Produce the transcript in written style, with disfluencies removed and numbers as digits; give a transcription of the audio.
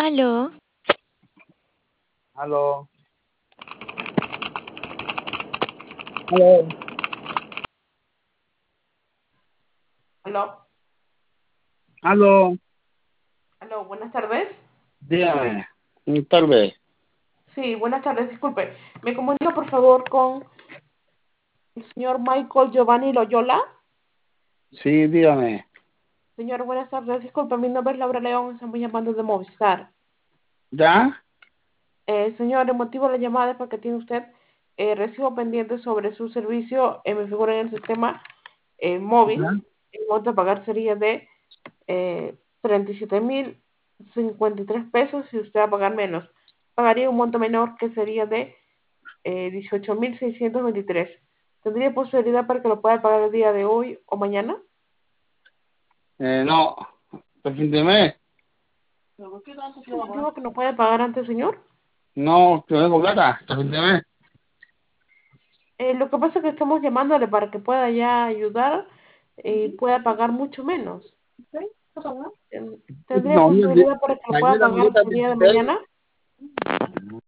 Aló, Aló, aló, Aló, aló, aló, buenas tardes. dígame, tal vez. Sí, buenas tardes, disculpe. ¿Me comunica por favor con el señor Michael Giovanni Loyola? Sí, dígame. Señor, buenas tardes, disculpe, mi nombre es Laura León, estamos llamando de Movistar. ¿Ya? Señor, el motivo de la llamada es porque tiene usted recibo pendiente sobre su servicio, me figura en el sistema móvil. ¿Ya? El monto a pagar sería de 37.053 pesos si usted va a pagar menos. Pagaría un monto menor que sería de 18.623. ¿Tendría posibilidad para que lo pueda pagar el día de hoy o mañana? No, el fin de mes. ¿Es el motivo que no puede pagar antes, señor? No, que vengo plata, el fin de mes. Lo que pasa es que estamos llamándole para que pueda ya ayudar y pueda pagar mucho menos. ¿Tendría No, posibilidad para que lo pueda saqué la pagar boleta el día de mañana?